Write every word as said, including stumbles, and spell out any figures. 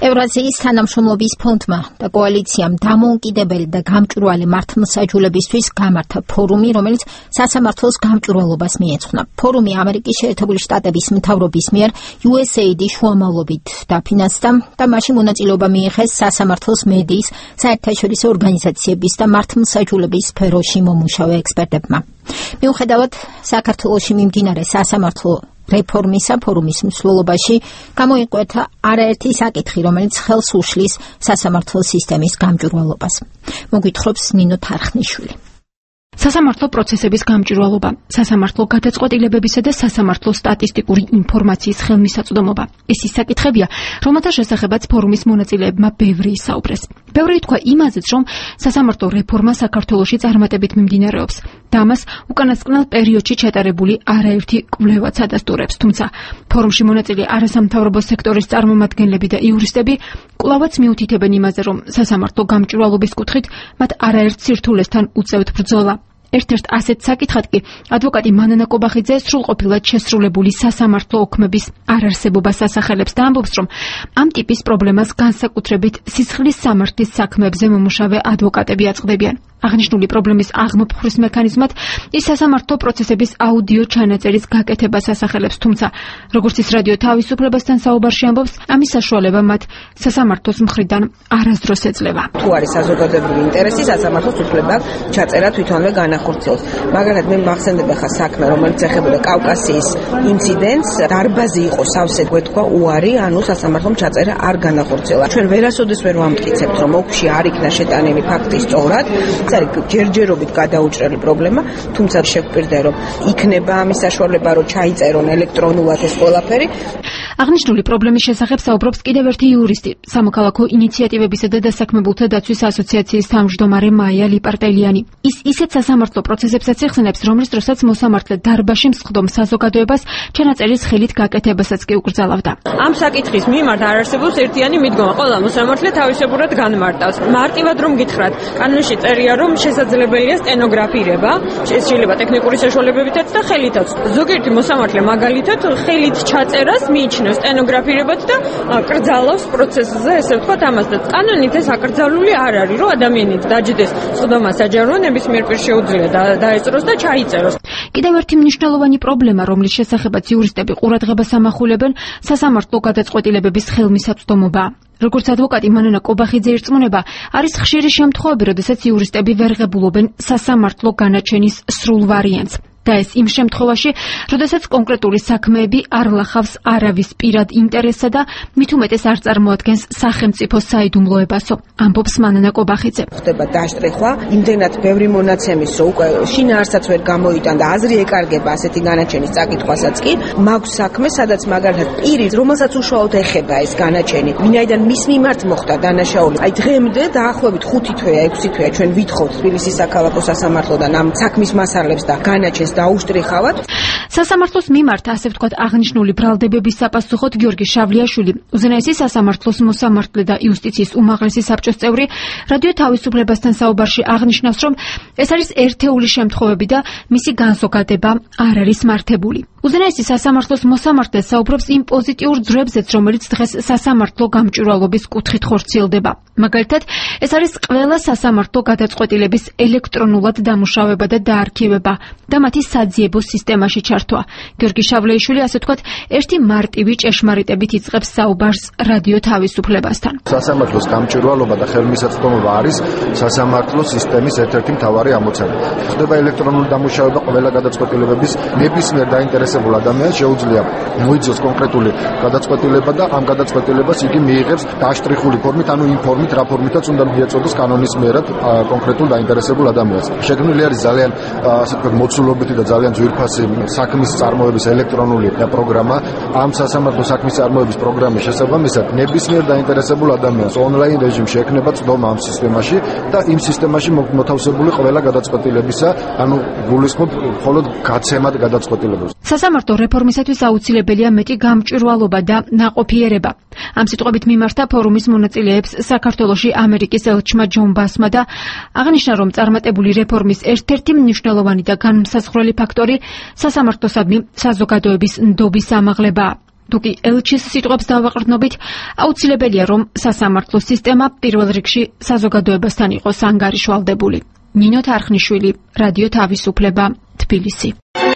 ევრაზიის თანამშრომლობის ფონდმა და კოალიციამ დამოუკიდებელი და გამჭვირვალე მართლმსაჯულებისთვის გამართა ფორუმი, რომელიც სასამართლოს გამჭვირვალობას მიეძღვნა. ფორუმი ამერიკის შეერთებული შტატების მთავრობის მიერ იუ ეს έი დი შუამავლობით დაფინანსდა და მასში მონაწილეობა მიიღეს სასამართლოს მედიის, საერთაშორისო ორგანიზაციების და მართლმსაჯულების სფეროში მომუშავე ექსპერტებმა. მიუხედავად საქართველოში მიმდინარე სასამართლო რეფორმისა ფორუმის მსვლელობაში გამოიკვეთა არაერთი საკითხი, რომელიც ხელს უშლის სასამართლო სისტემის გამჭვირვალობას. მოგვითხრობს ნინო თარხნიშვილი. სასამართლო პროცესების გამჭვირვალობა, სასამართლო გადაწყვეტილებებისა და სასამართლო სტატისტიკური ინფორმაციის ხელმისაწვდომობა. ეს ის საკითხებია, რომელთა შესახებაც ფორუმის მონაწილეებმა ბევრი ისაუბრეს. ბევრი თქვა იმაზეც, რომ სასამართლო რეფორმა საქართველოში წარმატებით მიმდინარეობს და ამას უკანასკნელ პერიოდში ჩატარებული არაერთი კვლევაც ადასტურებს. თუმცა ფორუმში მონაწილე არასამთავრობო სექტორის წარმომადგენლები და იურისტები კვლავაც მიუთითებენ იმაზე, რომ სასამართლო გამჭვირვალობის კუთხით მათ არაერთ სირთულესთან უწევთ ბრძოლა. ერთ-ერთ ასეთ საკითხად კი ადვოკატი მანანა კობახიძე სრულყოფილად შესრულებული სასამართლო ოქმების არარსებობას ასახელებს და ამბობს, რომ ამ ტიპის პრობლემას განსაკუთრებით სისხლის სამართლის საქმეებზე მომუშავე ადვოკატები აწყდებიან. აღნიშნული პრობლემის აღმოფხვრის მექანიზმად ის სასამართლო პროცესების აუდიო ჩანაწერის გაკეთებას ასახელებს, თუმცა როგორც ის რადიო თავისუფლებასთან საუბარში ამბობს, ამის საშუალება მათ სასამართლოს მხრიდან არასდროს ეძლევა. თუ არის საზოგადოებრივი ინტერესი, სასამართლოს უფლება ჩაწერა თვითონვე განახორციელოს. მაგალითად, მე მახსენდება ხა საქმე, რომელიც ეხებოდა კავკასიის ინციდენტს, დარბაზი იყო სავსე გვეთქვა უარი, ანუ სასამართლომ ჩაწერა არ განახორციელა. ჩვენ ვერასოდეს ვერ ვამტკიცებთ, რომ ოფში არ იქნა შეტანილი ფაქტი სწორად. არის ჯერჯერობით გადაუჭრელი პრობლემა, თუმცა შეგვპირდა, რომ იქნება ამის საშუალება, რომ ჩაიწერონ ელექტრონულად ეს ყველაფერი. აღნიშნული პრობლემის შესახებ საუბრობს კიდევ ერთი იურისტი, სამოქალაქო ინიციატივებისა და დასაქმებულთა დაცვის ასოციაციის თავმჯდომარე მაია ლიპარტელიანი. ის ისეთ სასამართლო პროცესებსაც იხსენებს, რომლის დროსაც მოსამართლე დარბაზში მსხდომ საზოგადოებას ჩანაწერის ხელით გაკეთებასაც კი უკრძალავდა. ამ საკითხის მიმართ არ არსებობს ერთიანი მიდგომა. ყველა მოსამართლე თავისებურად განმარტავს. მარტივად რომ გითხრათ, კანონში წერია, რომ შესაძლებელია სტენოგრაფირება, ეს შეიძლება ტექნიკური საშუალებებითაც და ხელითაც. ზოგიერთი მოსამართლე მაგალითად ხელით ჩაწერას მიიჩნევს სტენოგრაფირებად და კრძალავს პროცესზე, ესე ვთქვათ, ამას და კანონით ეს აკრძალული არ არის, რომ ადამიანი დაჯდეს სხდომა საჯარო ნებისმიერ პირს შეუძლია დაეწროს და ჩაიწეროს. კიდევ ერთი მნიშვნელოვანი პრობლემა, რომლის შესახებაც იურისტები ყურადღებას ამახულებენ, სასამართლო გადაწყვეტილებების ხელმისაწვდომობა. როგორც ადვოკატი მანანა კობახიძე ირწმუნება, არის ხშირი შემთხვევები, როდესაც იურისტები ვერ ღებულობენ სასამართლო განაჩენის სრულ ვარიანტს. და ეს იმ შემთხვევაში, როდესაც კონკრეტული საქმეები არ ლახავს არავის პირად ინტერესსა და მით უმეტეს არ წარმოადგენს სახელმწიფოს საიდუმლოებასო, ამბობს მანანა კობახიძე. ხდება დაშტრიხვა, იმდენად ბევრი მონაცემის, რომ უკვე შინაარსაც ვერ გამოიტან და აზრი ეკარგება ასეთი განაჩენის წაკითხვასაც კი, მაქვს საქმე, სადაც მაგალითად პირი, რომელსაც უშუალოდ ეხება ეს განაჩენი, ვინაიდან მის მიმართ მოხდა დანაშაული. აი დღემდე დაახლოებით ხუთი თვეა, ექვსი თვეა ჩვენ ვითხოვთ თბილისის საქალაქო სასამართლოდან ამ საქმის მასალებს და განაჩენს დაუშტრიხავად. სასამართლოს მიმართ, ასე ვთქვათ, აღნიშნული ბრალდებების საპასუხოდ გიორგი შავლიაშვილი, უზენაესი სასამართლოს მოსამართლე და იუსტიციის უმაღლესი საბჭოს წევრი, რადიო თავისუფლებასთან საუბარში აღნიშნავს, რომ ეს არის ერთეული შემთხვევები და მისი განზოგადება არ არის მართებული. უზენაესი სასამართლოს მოსამართლე საუბრობს იმ პოზიტიურ ძრებზეც, რომელიც დღეს სასამართლო გამჭვირვალობის კუთხით ხორციელდება. მაგალითად, ეს არის ყველა სასამართლო გადაწყვეტილების ელექტრონულად დამუშავება და დაარქივება და მათი საძიებო სისტემაში ჩართვა. გიორგი შავლეიშვილი, ასე ვთქვათ, ერთი მარტივი ჭეშმარიტებით იწყებს საუბარს რადიო თავისუფლებასთან. სასამართლოს გამჭვირვალობა და ხელმისაწვდომობა არის სასამართლო სისტემის ერთ-ერთი მთავარი ამოცანა. ხდება ელექტრონული დამუშავება ყველა გადაწყვეტილებების ნებისმიერ დაინტერესებულ ადამიანს შეუძლია მოიძოს კონკრეტული გადაწყვეტილება და ამ გადაწყვეტილებას იგი მიიღებს დაშტრიხული ფორმით, ანუ იმ ფორმით, რა ფორმითაც უნდა მიეწოდოს კანონის მიერად კონკრეტულ დაინტერესებულ ადამიანს. შექმნილი არის ძალიან, ასე ვთქვათ, მოცულობითი და ძალიან ძვირფასი საქმის წარმოების ელექტრონული პროგრამა. ამ სასამართლო საქმის წარმოების პროგრამის შესაბამისად ნებისმიერ დაინტერესებულ ადამიანს ონლაინ რეჟიმში ექნება წვდომა ამ სისტემაში და იმ სისტემაში მოთავსებული ყველა გადაწყვეტილებისა, ანუ გულისხმობ მხოლოდ გაცემად გადაწყვეტილებებს. სასამართლო რეფორმისათვის აუცილებელია მეტი გამჭვირვალობა და ნაყოფიერება. ამ სიტყვებით მიმართა ფორუმის მონაწილეებს საქართველოში ამერიკის ელჩმა ჯონ ბასმა და აღნიშნა, რომ წარმატებული რეფორმის ერთ-ერთი მნიშვნელოვანი და განმსაზღვრელი ფაქტორი სასამართლოსადმი საზოგადოების ნდობის ამაღლებაა. თუკი ელჩის სიტყვებს დავაყრდნობით, აუცილებელია რომ სასამართლო სისტემა პირველ რიგში საზოგადოებასთან იყოს ანგარიშვალდებული. ნინო თარხნიშვილი, რადიო თავისუფლება, თბილისი.